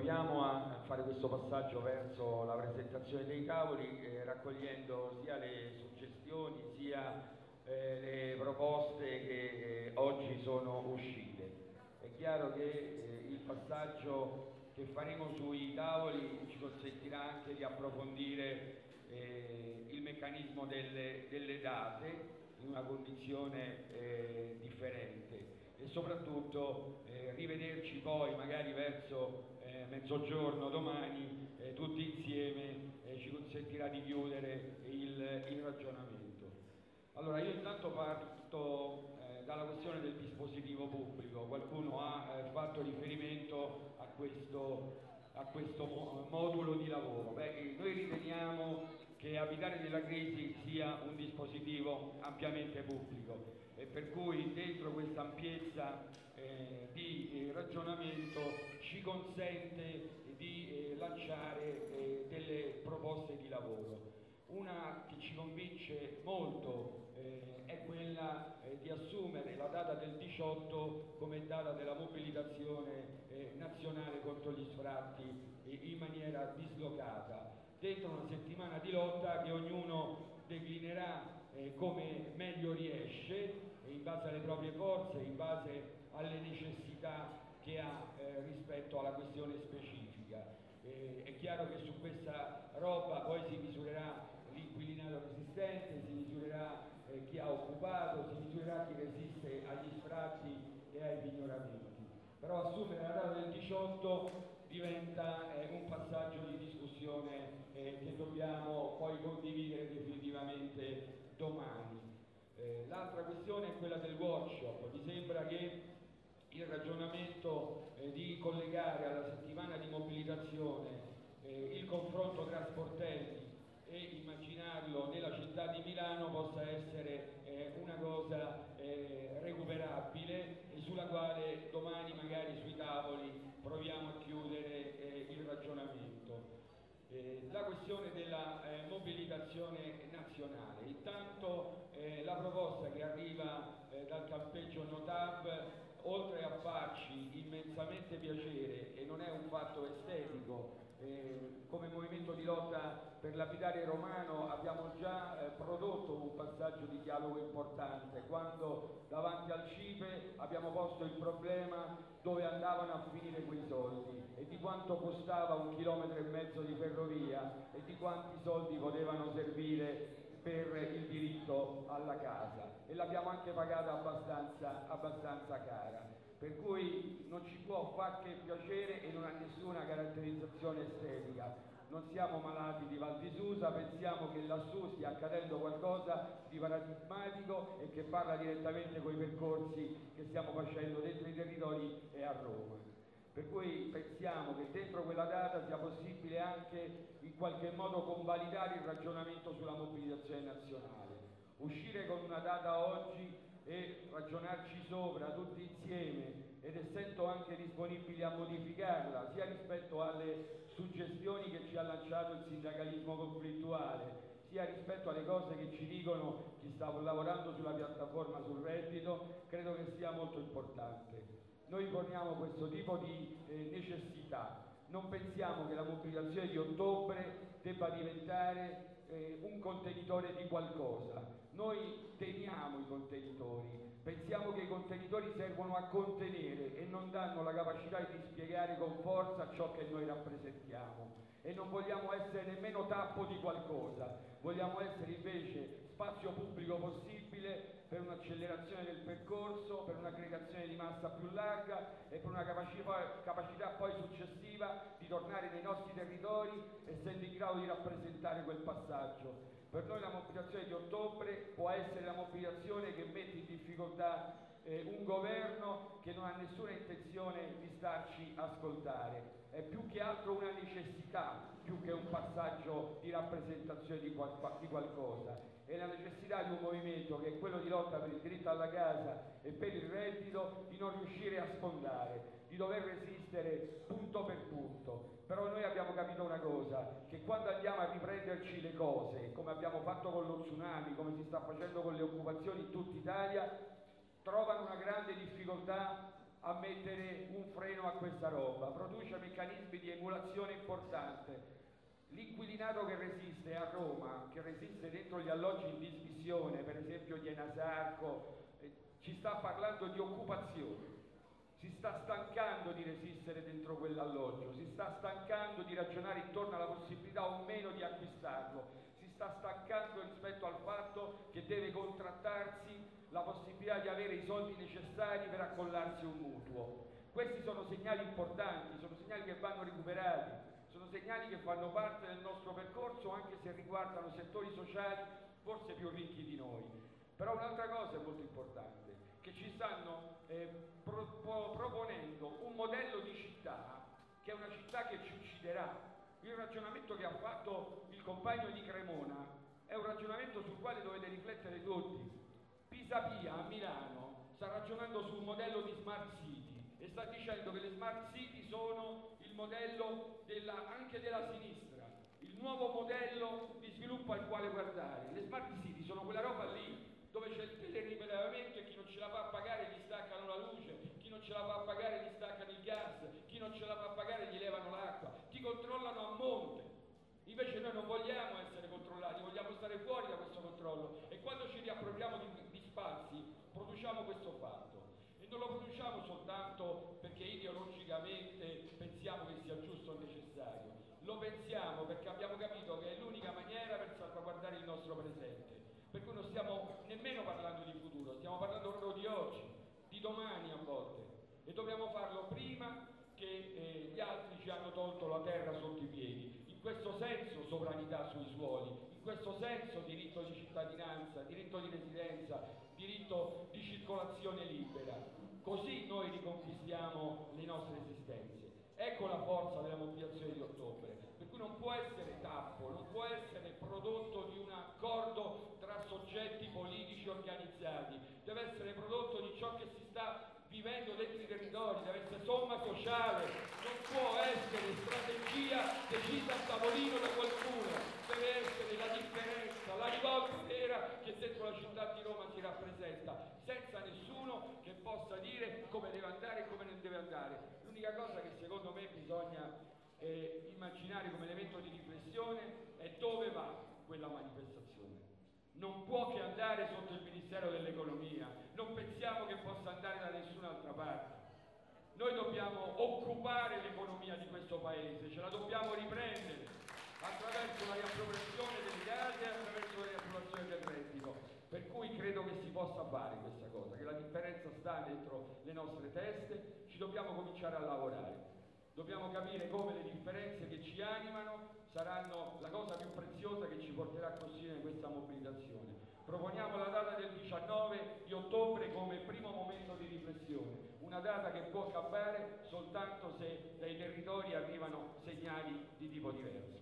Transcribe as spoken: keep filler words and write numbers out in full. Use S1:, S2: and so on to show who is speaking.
S1: proviamo a fare questo passaggio verso la presentazione dei tavoli, eh, raccogliendo sia le suggestioni sia eh, le proposte che eh, oggi sono uscite. È chiaro che eh, il passaggio che faremo sui tavoli ci consentirà anche di approfondire eh, il meccanismo delle, delle date in una condizione eh, differente e soprattutto eh, rivederci poi magari verso eh, mezzogiorno domani eh, tutti insieme eh, ci consentirà di chiudere il, il ragionamento. Allora io intanto parto eh, dalla questione del dispositivo pubblico. Qualcuno ha eh, fatto riferimento a questo, a questo mo modulo di lavoro. Beh, noi riteniamo che Abitare nella crisi sia un dispositivo ampiamente pubblico e per cui dentro questa ampiezza eh, di eh, ragionamento ci consente di eh, lanciare eh, delle proposte di lavoro. Una che ci convince molto eh, è quella eh, di assumere la data del diciotto come data della mobilitazione eh, nazionale contro gli sfratti eh, in maniera dislocata, dentro una settimana di lotta che ognuno declinerà eh, come meglio riesce, eh, in base alle proprie forze, in base alle necessità che ha eh, rispetto alla questione specifica. Eh, è chiaro che su questa roba poi si misurerà l'inquilinato resistente, si misurerà eh, chi ha occupato, si misurerà chi resiste agli sfratti e ai pignoramenti. Però assumere la data del diciotto diventa eh, un passaggio di discussione eh, che dobbiamo poi condividere definitivamente domani. Eh, L'altra questione è quella del workshop. Mi sembra che il ragionamento eh, di collegare alla settimana di mobilitazione eh, il confronto tra sportelli e immaginarlo nella città di Milano possa essere eh, una cosa eh, recuperabile e sulla quale domani magari sui tavoli proviamo a chiudere eh, il ragionamento. Eh, la questione della eh, mobilitazione nazionale. Intanto eh, la proposta che arriva eh, dal campeggio Notab, oltre a farci immensamente piacere, e non è un fatto estetico, eh, come movimento di lotta per l'abitare romano abbiamo già eh, prodotto un passaggio di dialogo importante, quando davanti al CIPE abbiamo posto il problema dove andavano a finire quei soldi e di quanto costava un chilometro e mezzo di ferrovia e di quanti soldi potevano servire per il diritto alla casa, e l'abbiamo anche pagata abbastanza, abbastanza cara. Per cui non ci può far che piacere e non ha nessuna caratterizzazione estetica. Non siamo malati di Val di Susa, pensiamo che lassù stia accadendo qualcosa di paradigmatico e che parla direttamente con i percorsi che stiamo facendo dentro i territori e a Roma. Per cui pensiamo che dentro quella data sia possibile anche in qualche modo convalidare il ragionamento sulla mobilitazione nazionale. Uscire con una data oggi e ragionarci sopra tutti insieme, ed essendo anche disponibili a modificarla sia rispetto alle suggestioni che ci ha lanciato il sindacalismo conflittuale sia rispetto alle cose che ci dicono chi sta lavorando sulla piattaforma sul reddito, credo che sia molto importante. Noi poniamo questo tipo di eh, necessità. Non pensiamo che la mobilitazione di ottobre debba diventare eh, un contenitore di qualcosa. Noi teniamo i contenitori, pensiamo che i contenitori servono a contenere e non danno la capacità di dispiegare con forza ciò che noi rappresentiamo. E non vogliamo essere nemmeno tappo di qualcosa, vogliamo essere invece spazio pubblico possibile per un'accelerazione del percorso, per un'aggregazione di massa più larga e per una capacità, capacità poi successiva di tornare nei nostri territori essendo in grado di rappresentare quel passaggio. Per noi la mobilitazione di ottobre può essere la mobilitazione che mette in difficoltà eh, un governo che non ha nessuna intenzione di starci a ascoltare. È più che altro una necessità, più che un passaggio di rappresentazione di, qual di qualcosa. È la necessità di un movimento che è quello di lotta per il diritto alla casa e per il reddito, di non riuscire a sfondare, di dover resistere punto per punto. Però noi abbiamo capito una cosa, che quando andiamo a riprenderci le cose, come abbiamo fatto con lo tsunami, come si sta facendo con le occupazioni in tutta Italia, trovano una grande difficoltà a mettere un freno a questa roba, produce meccanismi di un'agevolazione importante. L'inquilinato che resiste a Roma, che resiste dentro gli alloggi in dismissione, per esempio di Enasarco, eh, ci sta parlando di occupazione, si sta stancando di resistere dentro quell'alloggio, si sta stancando di ragionare intorno alla possibilità o meno di acquistarlo, si sta stancando rispetto al fatto che deve contrattarsi la possibilità di avere i soldi necessari per accollarsi un mutuo. Questi sono segnali importanti, sono segnali che vanno recuperati. Sono segnali che fanno parte del nostro percorso anche se riguardano settori sociali forse più ricchi di noi. Però un'altra cosa è molto importante, che ci stanno eh, pro, pro, proponendo un modello di città che è una città che ci ucciderà. Il ragionamento che ha fatto il compagno di Cremona è un ragionamento sul quale dovete riflettere tutti. Pisapia a Milano sta ragionando sul modello di smart city e sta dicendo che le smart city sono il modello della, anche della sinistra, il nuovo modello di sviluppo al quale guardare. Le smart city sono quella roba lì dove c'è il telerilevamento e chi non ce la fa a pagare gli staccano la luce, chi non ce la fa a pagare gli staccano il gas, chi non ce la fa a pagare gli levano l'acqua, ti controllano a monte. Invece noi non vogliamo essere controllati, vogliamo stare fuori da questo controllo e quando ci riappropriamo di, di spazi produciamo questo fatto. E non lo produciamo soltanto perché ideologicamente pensiamo che sia giusto o necessario, lo pensiamo perché abbiamo capito che è l'unica maniera per salvaguardare il nostro presente, per cui non stiamo nemmeno parlando di futuro, stiamo parlando proprio di oggi, di domani a volte, e dobbiamo farlo prima che eh, gli altri ci hanno tolto la terra sotto i piedi. In questo senso sovranità sui suoli, in questo senso diritto di cittadinanza, diritto di residenza, diritto di circolazione libera. Così noi riconquistiamo le nostre esistenze. Ecco la forza della mobilitazione di ottobre, per cui non può essere tappo, non può essere prodotto di un accordo tra soggetti politici organizzati, deve essere prodotto di ciò che si sta vivendo dentro i territori, deve essere somma sociale, non può essere strategia decisa a tavolino da qualcuno, deve essere la differenza, la rivolta vera che dentro la città di Roma si rappresenta, senza nessuno che possa dire come deve andare e come non deve andare. L'unica cosa che secondo me bisogna eh, immaginare come elemento di riflessione è dove va quella manifestazione. Non può che andare sotto il Ministero dell'Economia, non pensiamo che possa andare da nessun'altra parte. Noi dobbiamo occupare l'economia di questo paese, ce la dobbiamo riprendere attraverso la riappropriazione delle case e attraverso la riappropriazione del reddito. Per cui credo che si possa fare questa cosa, che la differenza sta dentro le nostre teste, ci dobbiamo cominciare a lavorare. Dobbiamo capire come le differenze che ci animano saranno la cosa più preziosa che ci porterà a costruire questa mobilitazione. Proponiamo la data del diciannove di ottobre come primo momento di riflessione, una data che può cambiare soltanto se dai territori arrivano segnali di tipo diverso.